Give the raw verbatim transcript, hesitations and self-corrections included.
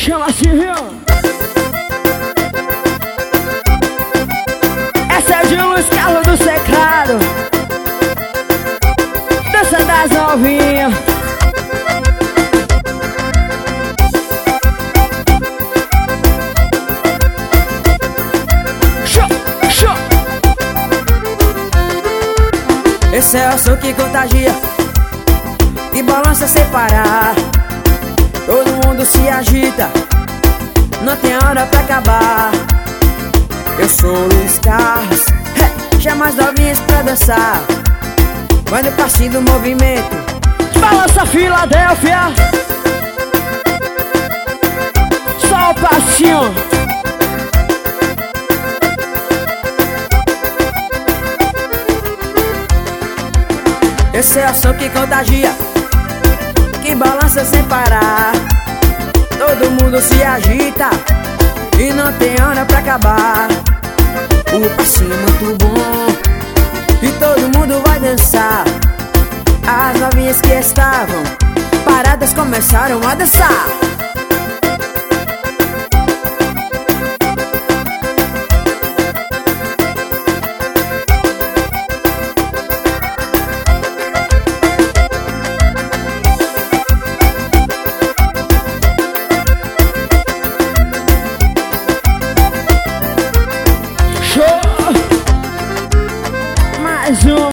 Chama-se Rio. Essa é de Luiz Carlos do Secrado, dança das novinhas. Show, show. Esse é o som que contagia e balança sem parar. Todo mundo se agita, não tem hora pra acabar. Eu sou o Luiz Carlos, hey, chama as novinhas pra dançar. Vai no passinho do movimento, Balança Filadélfia. Só o passinho. esse é o som que contagia, que balança sem parar. Todo mundo se agita e não tem hora pra acabar. O passinho muito bom e todo mundo vai dançar. As novinhas que estavam paradas começaram a dançar.